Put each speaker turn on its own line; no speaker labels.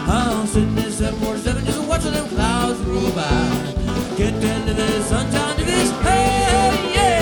I'm sitting in 747 just watching them clouds roll by. Get to live in the sunshine of this, hey, yeah.